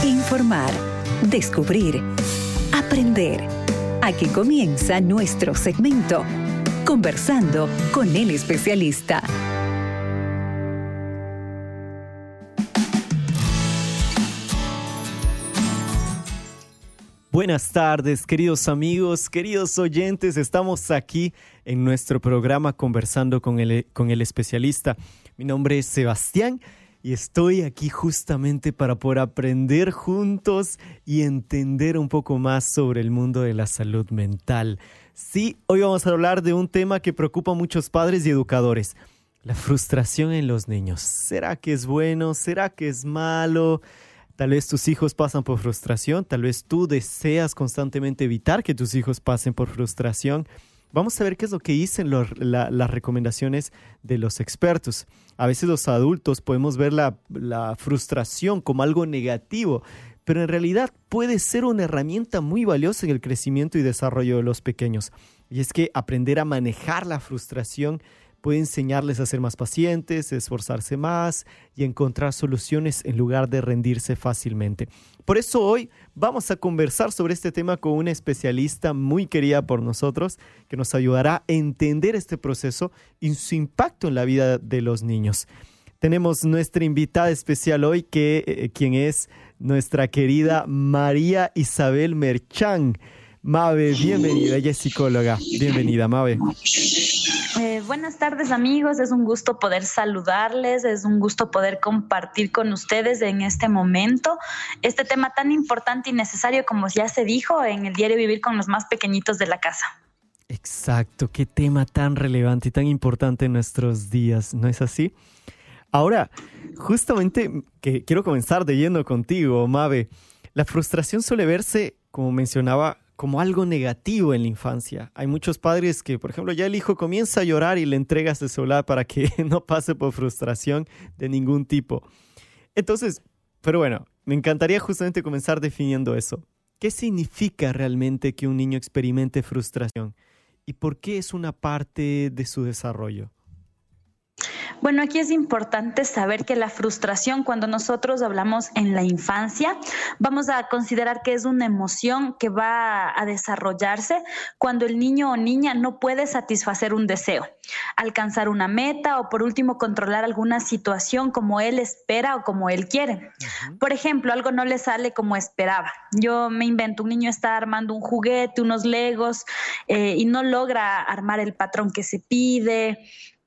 Informar, descubrir, aprender. Aquí comienza nuestro segmento, Conversando con el especialista. Buenas tardes, queridos amigos, queridos oyentes. Estamos aquí en nuestro programa Conversando con el especialista. Mi nombre es Sebastián y estoy aquí justamente para poder aprender juntos y entender un poco más sobre el mundo de la salud mental. Sí, hoy vamos a hablar de un tema que preocupa a muchos padres y educadores: la frustración en los niños. ¿Será que es bueno? ¿Será que es malo? Tal vez tus hijos pasan por frustración, tal vez tú deseas constantemente evitar que tus hijos pasen por frustración. Vamos a ver qué es lo que dicen las recomendaciones de los expertos. A veces los adultos podemos ver la frustración como algo negativo, pero en realidad puede ser una herramienta muy valiosa en el crecimiento y desarrollo de los pequeños. Y es que aprender a manejar la frustración puede enseñarles a ser más pacientes, esforzarse más y encontrar soluciones en lugar de rendirse fácilmente. Por eso hoy vamos a conversar sobre este tema con una especialista muy querida por nosotros que nos ayudará a entender este proceso y su impacto en la vida de los niños. Tenemos nuestra invitada especial hoy, quien es nuestra querida María Isabel Merchán. Mabe, bienvenida, ella es psicóloga. Bienvenida, Mabe. Buenas tardes, amigos. Es un gusto poder saludarles, es un gusto poder compartir con ustedes en este momento este tema tan importante y necesario, como ya se dijo, en el diario vivir con los más pequeñitos de la casa. Exacto, qué tema tan relevante y tan importante en nuestros días, ¿no es así? Ahora, justamente que quiero comenzar de lleno contigo, Mabe. La frustración suele verse, como mencionaba, como algo negativo en la infancia. Hay muchos padres que, por ejemplo, ya el hijo comienza a llorar y le entregas el celular para que no pase por frustración de ningún tipo. Entonces, pero bueno, me encantaría justamente comenzar definiendo eso. ¿Qué significa realmente que un niño experimente frustración? ¿Y por qué es una parte de su desarrollo? Bueno, aquí es importante saber que la frustración, cuando nosotros hablamos en la infancia, vamos a considerar que es una emoción que va a desarrollarse cuando el niño o niña no puede satisfacer un deseo, alcanzar una meta o, por último, controlar alguna situación como él espera o como él quiere. Por ejemplo, algo no le sale como esperaba. Yo me invento, un niño está armando un juguete, unos legos, y no logra armar el patrón que se pide,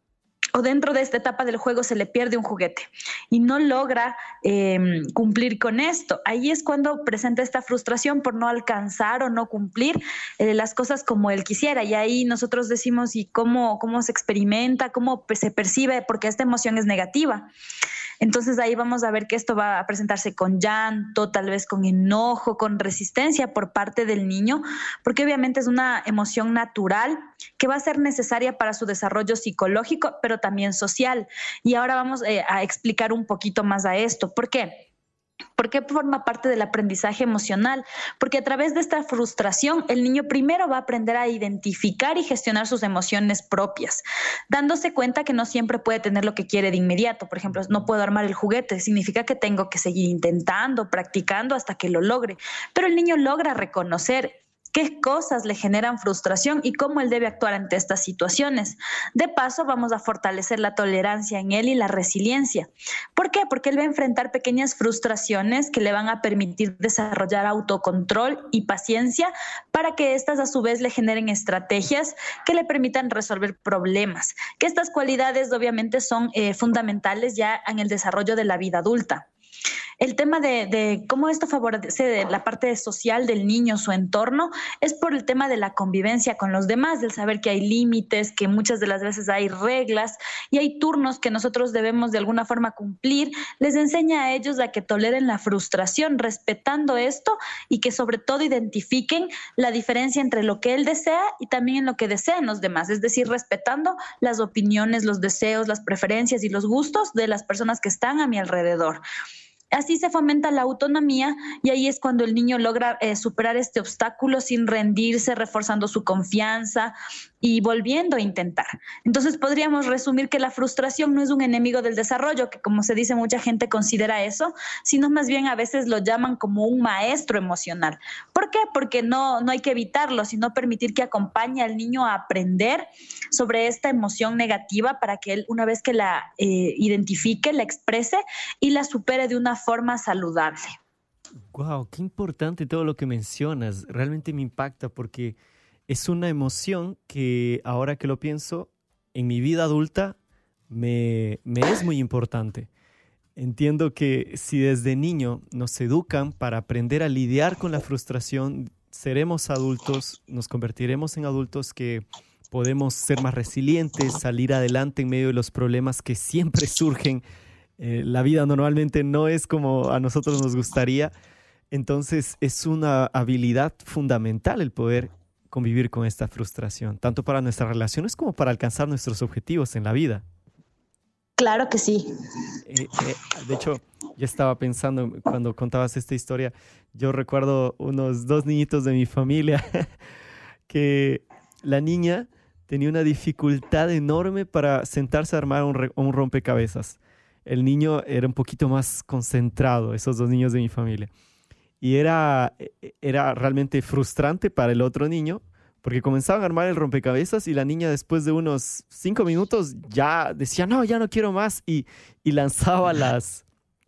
o dentro de esta etapa del juego se le pierde un juguete y no logra cumplir con esto. Ahí es cuando presenta esta frustración por no alcanzar o no cumplir las cosas como él quisiera. Y ahí nosotros decimos, ¿y cómo se experimenta? ¿Cómo se percibe? Porque esta emoción es negativa. Entonces ahí vamos a ver que esto va a presentarse con llanto, tal vez con enojo, con resistencia por parte del niño, porque obviamente es una emoción natural que va a ser necesaria para su desarrollo psicológico, pero también social. Y ahora vamos a explicar un poquito más a esto. ¿Por qué? ¿Por qué forma parte del aprendizaje emocional? Porque a través de esta frustración, el niño primero va a aprender a identificar y gestionar sus emociones propias, dándose cuenta que no siempre puede tener lo que quiere de inmediato. Por ejemplo, no puedo armar el juguete, significa que tengo que seguir intentando, practicando hasta que lo logre. Pero el niño logra reconocer qué cosas le generan frustración y cómo él debe actuar ante estas situaciones. De paso, vamos a fortalecer la tolerancia en él y la resiliencia. ¿Por qué? Porque él va a enfrentar pequeñas frustraciones que le van a permitir desarrollar autocontrol y paciencia para que estas a su vez le generen estrategias que le permitan resolver problemas. Que estas cualidades obviamente son fundamentales ya en el desarrollo de la vida adulta. El tema de cómo esto favorece la parte social del niño, su entorno, es por el tema de la convivencia con los demás, del saber que hay límites, que muchas de las veces hay reglas y hay turnos que nosotros debemos de alguna forma cumplir. Les enseña a ellos a que toleren la frustración, respetando esto, y que sobre todo identifiquen la diferencia entre lo que él desea y también en lo que desean los demás, es decir, respetando las opiniones, los deseos, las preferencias y los gustos de las personas que están a mi alrededor. Así se fomenta la autonomía y ahí es cuando el niño logra superar este obstáculo sin rendirse, reforzando su confianza y volviendo a intentar. Entonces podríamos resumir que la frustración no es un enemigo del desarrollo, que como se dice mucha gente considera eso, sino más bien a veces lo llaman como un maestro emocional. ¿Por qué? Porque no hay que evitarlo, sino permitir que acompañe al niño a aprender sobre esta emoción negativa para que él, una vez que la identifique, la exprese y la supere de una forma saludable. Wow, qué importante todo lo que mencionas. Realmente me impacta porque es una emoción que ahora que lo pienso, en mi vida adulta me es muy importante. Entiendo que si desde niño nos educan para aprender a lidiar con la frustración, seremos adultos, nos convertiremos en adultos que podemos ser más resilientes, salir adelante en medio de los problemas que siempre surgen. La vida normalmente no es como a nosotros nos gustaría. Entonces es una habilidad fundamental el poder convivir con esta frustración, tanto para nuestras relaciones como para alcanzar nuestros objetivos en la vida. Claro que sí. De hecho, yo estaba pensando cuando contabas esta historia, yo recuerdo unos 2 niñitos de mi familia que la niña tenía una dificultad enorme para sentarse a armar un rompecabezas. El niño era un poquito más concentrado, esos 2 niños de mi familia. Y era realmente frustrante para el otro niño, porque comenzaban a armar el rompecabezas y la niña después de unos 5 minutos ya decía, no, ya no quiero más, y lanzaba las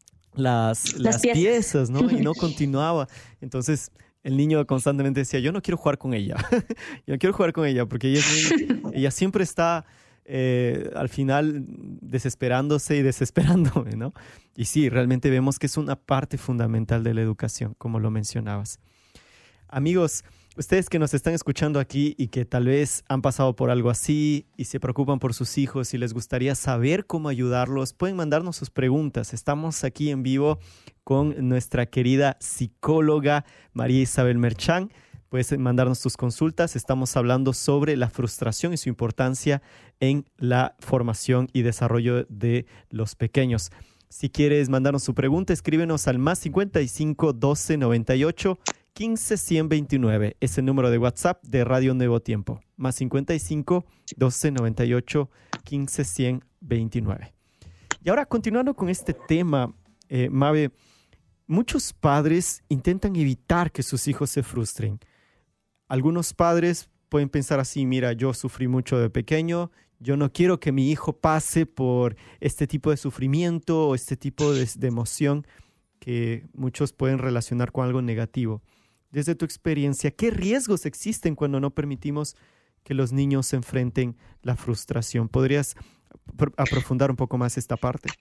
piezas, ¿no? Y no continuaba. Entonces el niño constantemente decía, yo no quiero jugar con ella, yo no quiero jugar con ella, porque ella siempre está al final desesperándose y desesperándome, ¿no? Y sí, realmente vemos que es una parte fundamental de la educación, como lo mencionabas. Amigos, ustedes que nos están escuchando aquí y que tal vez han pasado por algo así y se preocupan por sus hijos y les gustaría saber cómo ayudarlos, pueden mandarnos sus preguntas. Estamos aquí en vivo con nuestra querida psicóloga María Isabel Merchán. Puedes mandarnos tus consultas. Estamos hablando sobre la frustración y su importancia en la formación y desarrollo de los pequeños. Si quieres mandarnos su pregunta, escríbenos al +55 12 98 15 129. Es el número de WhatsApp de Radio Nuevo Tiempo. +55 12 98 15 129. Y ahora, continuando con este tema, Mabe, muchos padres intentan evitar que sus hijos se frustren. Algunos padres pueden pensar así, mira, yo sufrí mucho de pequeño, yo no quiero que mi hijo pase por este tipo de sufrimiento o este tipo de emoción que muchos pueden relacionar con algo negativo. Desde tu experiencia, ¿qué riesgos existen cuando no permitimos que los niños enfrenten la frustración? ¿Podrías aprofundar un poco más esta parte?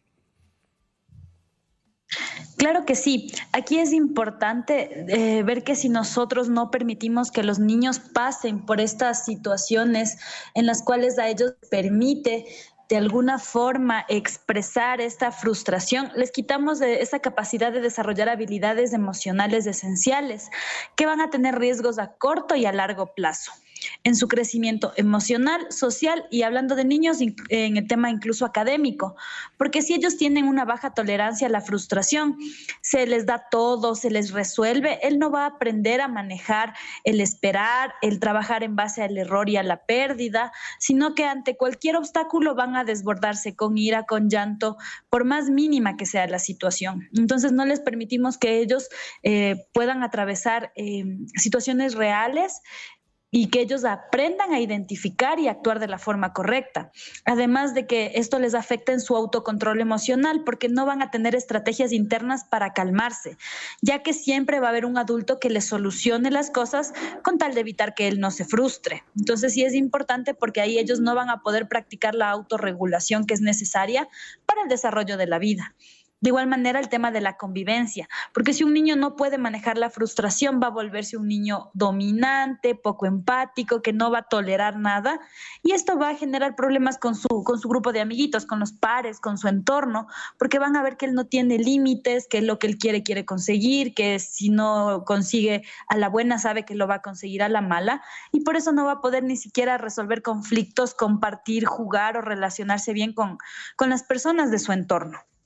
Claro que sí. Aquí es importante ver que si nosotros no permitimos que los niños pasen por estas situaciones en las cuales a ellos permite de alguna forma expresar esta frustración, les quitamos de esa capacidad de desarrollar habilidades emocionales esenciales que van a tener riesgos a corto y a largo plazo en su crecimiento emocional, social y hablando de niños en el tema incluso académico, porque si ellos tienen una baja tolerancia a la frustración, se les da todo, se les resuelve, él no va a aprender a manejar el esperar, el trabajar en base al error y a la pérdida, sino que ante cualquier obstáculo van a desbordarse con ira, con llanto, por más mínima que sea la situación. Entonces no les permitimos que ellos puedan atravesar situaciones reales y que ellos aprendan a identificar y actuar de la forma correcta. Además de que esto les afecta en su autocontrol emocional porque no van a tener estrategias internas para calmarse, ya que siempre va a haber un adulto que les solucione las cosas con tal de evitar que él no se frustre. Entonces sí es importante porque ahí ellos no van a poder practicar la autorregulación que es necesaria para el desarrollo de la vida. De igual manera, el tema de la convivencia, porque si un niño no puede manejar la frustración, va a volverse un niño dominante, poco empático, que no va a tolerar nada, y esto va a generar problemas con su grupo de amiguitos, con los pares, con su entorno, porque van a ver que él no tiene límites, que lo que él quiere conseguir, que si no consigue a la buena sabe que lo va a conseguir a la mala, y por eso no va a poder ni siquiera resolver conflictos, compartir, jugar o relacionarse bien con las personas de su entorno.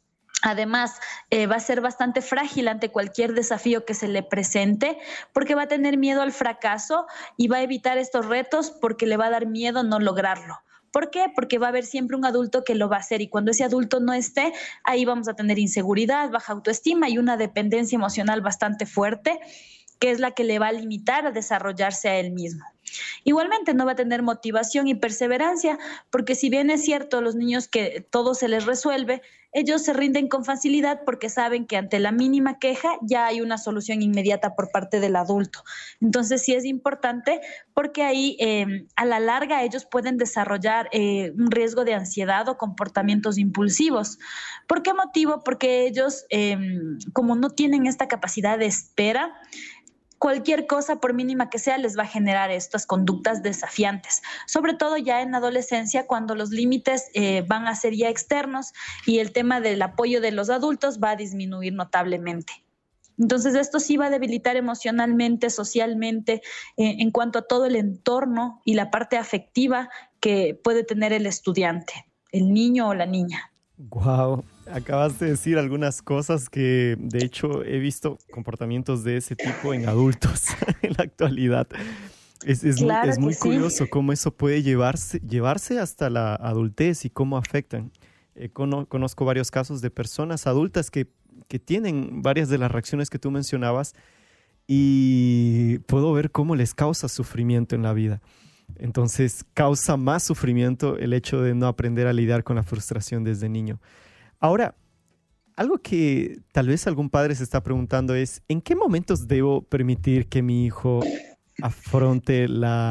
Además, va a ser bastante frágil ante cualquier desafío que se le presente porque va a tener miedo al fracaso y va a evitar estos retos porque le va a dar miedo no lograrlo. ¿Por qué? Porque va a haber siempre un adulto que lo va a hacer y cuando ese adulto no esté, ahí vamos a tener inseguridad, baja autoestima y una dependencia emocional bastante fuerte, que es la que le va a limitar a desarrollarse a él mismo. Igualmente no va a tener motivación y perseverancia, porque si bien es cierto, los niños que todo se les resuelve, ellos se rinden con facilidad porque saben que ante la mínima queja ya hay una solución inmediata por parte del adulto. Entonces sí es importante porque ahí a la larga ellos pueden desarrollar un riesgo de ansiedad o comportamientos impulsivos. ¿Por qué motivo? Porque ellos, como no tienen esta capacidad de espera, cualquier cosa, por mínima que sea, les va a generar estas conductas desafiantes, sobre todo ya en la adolescencia, cuando los límites van a ser ya externos y el tema del apoyo de los adultos va a disminuir notablemente. Entonces, esto sí va a debilitar emocionalmente, socialmente, en cuanto a todo el entorno y la parte afectiva que puede tener el estudiante, el niño o la niña. Wow, acabas de decir algunas cosas que de hecho he visto comportamientos de ese tipo en adultos en la actualidad. Claro es muy sí. curioso cómo eso puede llevarse hasta la adultez y cómo afectan. Conozco varios casos de personas adultas que tienen varias de las reacciones que tú mencionabas y puedo ver cómo les causa sufrimiento en la vida. Entonces causa más sufrimiento el hecho de no aprender a lidiar con la frustración desde niño. Ahora, algo que tal vez algún padre se está preguntando es, ¿en qué momentos debo permitir que mi hijo afronte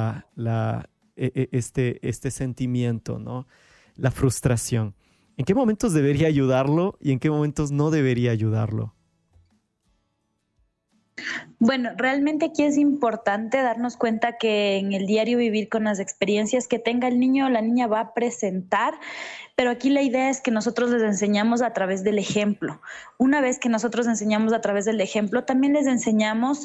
este sentimiento, ¿no? La frustración? ¿En qué momentos debería ayudarlo y en qué momentos no debería ayudarlo? Bueno, realmente aquí es importante darnos cuenta que en el diario vivir con las experiencias que tenga el niño o la niña va a presentar, pero aquí la idea es que nosotros les enseñamos a través del ejemplo. Una vez que nosotros enseñamos a través del ejemplo, también les enseñamos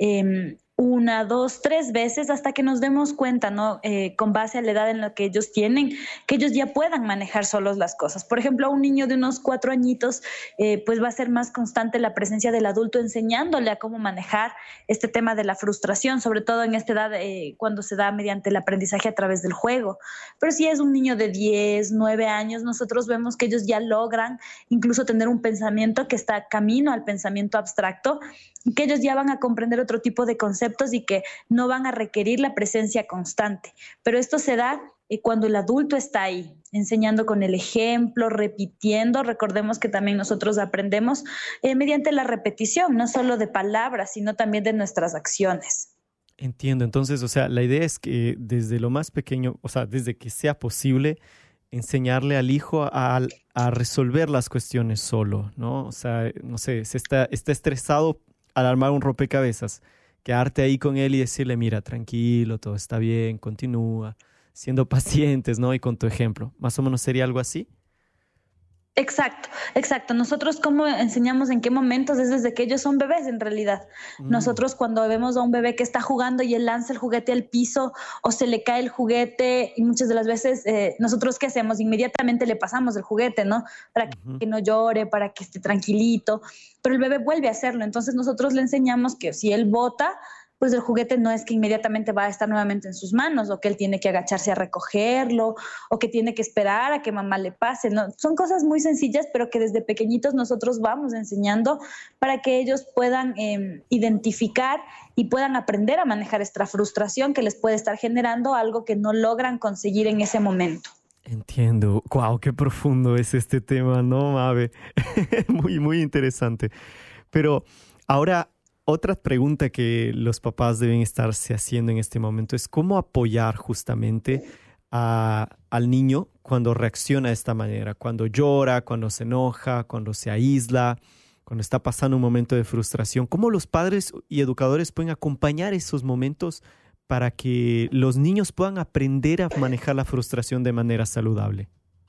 una, dos, tres veces hasta que nos demos cuenta, ¿no? Con base a la edad en la que ellos tienen, que ellos ya puedan manejar solos las cosas. Por ejemplo, a un niño de unos 4 añitos, pues va a ser más constante la presencia del adulto enseñándole a cómo manejar este tema de la frustración, sobre todo en esta edad cuando se da mediante el aprendizaje a través del juego. Pero si es un niño de 10, 9 años, nosotros vemos que ellos ya logran incluso tener un pensamiento que está camino al pensamiento abstracto, y que ellos ya van a comprender otro tipo de conceptos y que no van a requerir la presencia constante. Pero esto se da cuando el adulto está ahí, enseñando con el ejemplo, repitiendo. Recordemos que también nosotros aprendemos mediante la repetición, no solo de palabras, sino también de nuestras acciones. Entiendo. Entonces, o sea, la idea es que desde lo más pequeño, o sea, desde que sea posible, enseñarle al hijo a resolver las cuestiones solo, ¿no? O sea, no sé, está estresado al armar un rompecabezas, quedarte ahí con él y decirle, mira, tranquilo, todo está bien, continúa, siendo pacientes, ¿no? Y con tu ejemplo. ¿Más o menos sería algo así? Exacto, exacto. Nosotros cómo enseñamos en qué momentos es desde que ellos son bebés en realidad. Nosotros cuando vemos a un bebé que está jugando y él lanza el juguete al piso o se le cae el juguete y muchas de las veces nosotros ¿qué hacemos? Inmediatamente le pasamos el juguete, ¿no? Para que no llore, para que esté tranquilito, pero el bebé vuelve a hacerlo. Entonces nosotros le enseñamos que si él bota, pues el juguete no es que inmediatamente va a estar nuevamente en sus manos o que él tiene que agacharse a recogerlo o que tiene que esperar a que mamá le pase, ¿no? Son cosas muy sencillas, pero que desde pequeñitos nosotros vamos enseñando para que ellos puedan identificar y puedan aprender a manejar esta frustración que les puede estar generando algo que no logran conseguir en ese momento. Entiendo. Wow, qué profundo es este tema, ¿no, Mabe? Muy, muy interesante. Pero ahora, otra pregunta que los papás deben estarse haciendo en este momento es cómo apoyar justamente al niño cuando reacciona de esta manera, cuando llora, cuando se enoja, cuando se aísla, cuando está pasando un momento de frustración. ¿Cómo los padres y educadores pueden acompañar esos momentos para que los niños puedan aprender a manejar la frustración de manera saludable?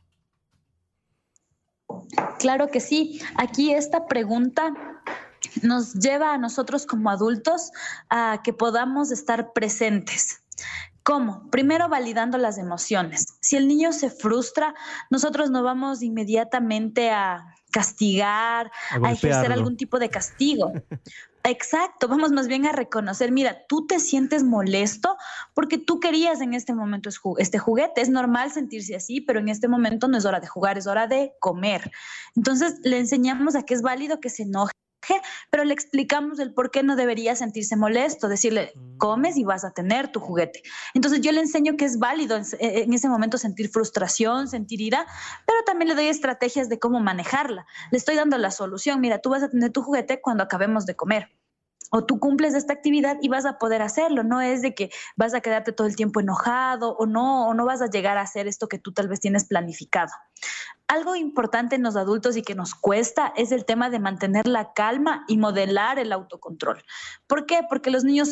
Claro que sí. Aquí esta pregunta nos lleva a nosotros como adultos a que podamos estar presentes. ¿Cómo? Primero validando las emociones. Si el niño se frustra, nosotros no vamos inmediatamente a castigar, a ejercer algún tipo de castigo. Exacto, vamos más bien a reconocer, mira, tú te sientes molesto porque tú querías en este momento este juguete. Es normal sentirse así, pero en este momento no es hora de jugar, es hora de comer. Entonces le enseñamos a que es válido que se enoje, pero le explicamos el por qué no debería sentirse molesto, decirle, comes y vas a tener tu juguete. Entonces yo le enseño que es válido en ese momento sentir frustración, sentir ira, pero también le doy estrategias de cómo manejarla. Le estoy dando la solución, mira, tú vas a tener tu juguete cuando acabemos de comer. O tú cumples esta actividad y vas a poder hacerlo. No es de que vas a quedarte todo el tiempo enojado o no vas a llegar a hacer esto que tú tal vez tienes planificado. Algo importante en los adultos y que nos cuesta es el tema de mantener la calma y modelar el autocontrol. ¿Por qué? Porque los niños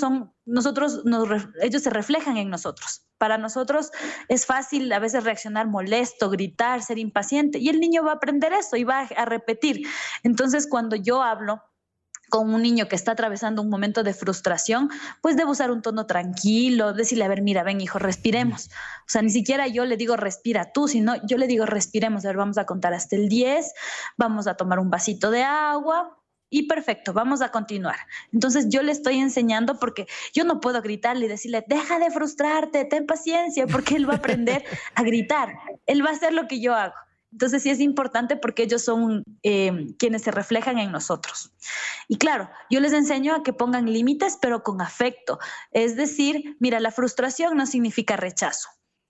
ellos se reflejan en nosotros. Para nosotros es fácil a veces reaccionar molesto, gritar, ser impaciente, y el niño va a aprender eso y va a repetir. Entonces, cuando yo hablo con un niño que está atravesando un momento de frustración, pues debo usar un tono tranquilo, decirle, a ver, mira, ven hijo, respiremos. O sea, ni siquiera yo le digo respira tú, sino yo le digo respiremos. A ver, vamos a contar hasta el 10, vamos a tomar un vasito de agua y perfecto, vamos a continuar. Entonces yo le estoy enseñando, porque yo no puedo gritarle y decirle, deja de frustrarte, ten paciencia, porque él va a aprender a gritar, él va a hacer lo que yo hago. Entonces sí es importante porque ellos son quienes se reflejan en nosotros. Y claro, yo les enseño a que pongan límites, pero con afecto. Es decir, mira, la frustración no significa rechazo.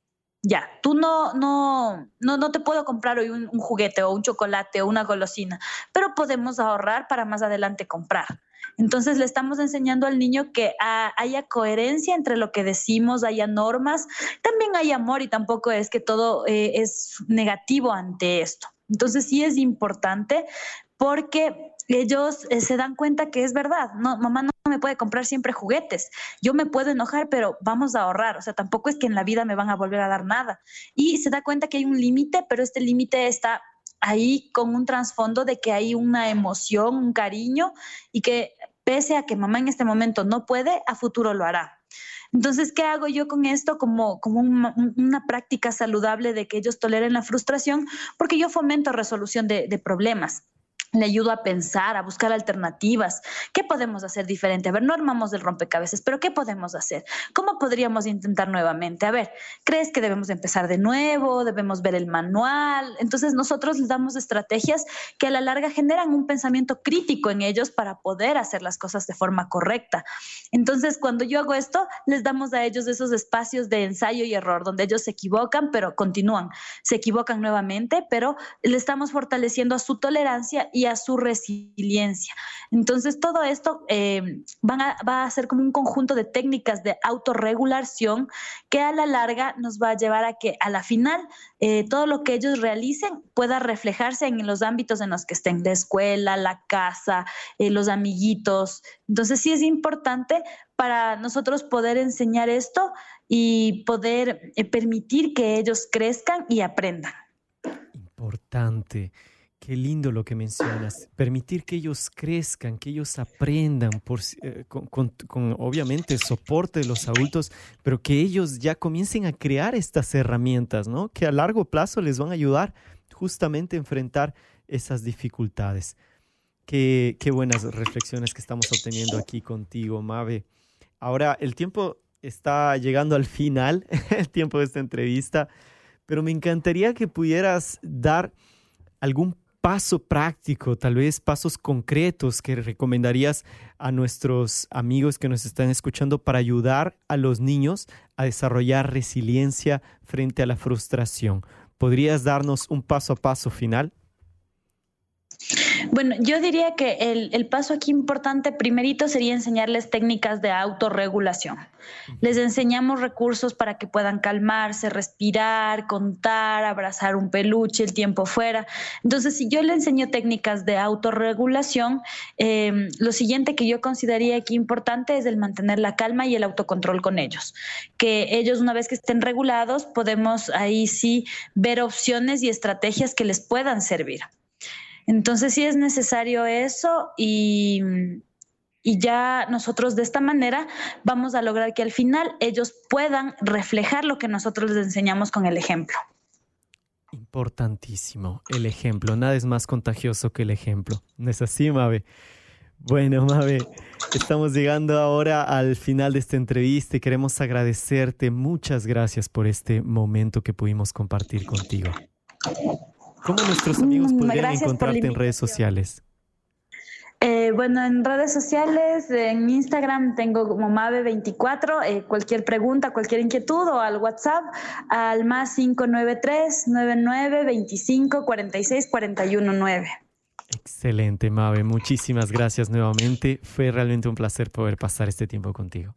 Ya, tú no te puedo comprar hoy un juguete o un chocolate o una golosina, pero podemos ahorrar para más adelante comprar. Entonces le estamos enseñando al niño que haya coherencia entre lo que decimos, haya normas, también hay amor, y tampoco es que todo es negativo ante esto. Entonces sí es importante, porque ellos se dan cuenta que es verdad. No, mamá no me puede comprar siempre juguetes. Yo me puedo enojar, pero vamos a ahorrar. O sea, tampoco es que en la vida me van a volver a dar nada. Y se da cuenta que hay un límite, pero este límite está ahí con un trasfondo de que hay una emoción, un cariño, y que pese a que mamá en este momento no puede, a futuro lo hará. Entonces, ¿qué hago yo con esto? Como una práctica saludable de que ellos toleren la frustración, porque yo fomento resolución de problemas. Le ayudo a pensar, a buscar alternativas. ¿Qué podemos hacer diferente? A ver, no armamos el rompecabezas, pero ¿qué podemos hacer? ¿Cómo podríamos intentar nuevamente? A ver, ¿crees que debemos empezar de nuevo? ¿Debemos ver el manual? Entonces nosotros les damos estrategias que a la larga generan un pensamiento crítico en ellos para poder hacer las cosas de forma correcta. Entonces, cuando yo hago esto, les damos a ellos esos espacios de ensayo y error, donde ellos se equivocan, pero continúan. Se equivocan nuevamente, pero le estamos fortaleciendo a su tolerancia y a su resiliencia. Entonces, todo esto va a ser como un conjunto de técnicas de autorregulación que a la larga nos va a llevar a que a la final todo lo que ellos realicen pueda reflejarse en los ámbitos en los que estén, la escuela, la casa, los amiguitos. Entonces, sí es importante para nosotros poder enseñar esto y poder permitir que ellos crezcan y aprendan. Importante. Qué lindo lo que mencionas. Permitir que ellos crezcan, que ellos aprendan con obviamente soporte de los adultos, pero que ellos ya comiencen a crear estas herramientas, ¿no? Que a largo plazo les van a ayudar justamente a enfrentar esas dificultades. Qué buenas reflexiones que estamos obteniendo aquí contigo, Mabe. Ahora, el tiempo está llegando al final, el tiempo de esta entrevista, pero me encantaría que pudieras dar algún paso práctico, tal vez pasos concretos que recomendarías a nuestros amigos que nos están escuchando para ayudar a los niños a desarrollar resiliencia frente a la frustración. ¿Podrías darnos un paso a paso final? Bueno, yo diría que el paso aquí importante primerito sería enseñarles técnicas de autorregulación. Les enseñamos recursos para que puedan calmarse, respirar, contar, abrazar un peluche, el tiempo fuera. Entonces, si yo le enseño técnicas de autorregulación, lo siguiente que yo consideraría aquí importante es el mantener la calma y el autocontrol con ellos. Que ellos, una vez que estén regulados, podemos ahí sí ver opciones y estrategias que les puedan servir. Entonces sí es necesario eso, y ya nosotros de esta manera vamos a lograr que al final ellos puedan reflejar lo que nosotros les enseñamos con el ejemplo. Importantísimo, el ejemplo. Nada es más contagioso que el ejemplo. ¿No es así, Mabe? Bueno, Mabe, estamos llegando ahora al final de esta entrevista y queremos agradecerte. Muchas gracias por este momento que pudimos compartir contigo. ¿Cómo nuestros amigos podrían encontrarte en redes sociales? Bueno, en redes sociales, en Instagram tengo como Mabe24, cualquier pregunta, cualquier inquietud o al WhatsApp al más 593-9925-46-41-9. Excelente, Mabe. Muchísimas gracias nuevamente. Fue realmente un placer poder pasar este tiempo contigo.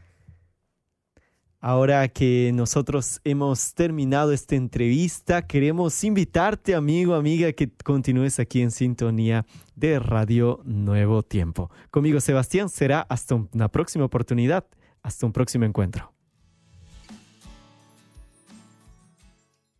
Ahora que nosotros hemos terminado esta entrevista, queremos invitarte, amigo, amiga, que continúes aquí en sintonía de Radio Nuevo Tiempo. Conmigo, Sebastián, será hasta una próxima oportunidad, hasta un próximo encuentro.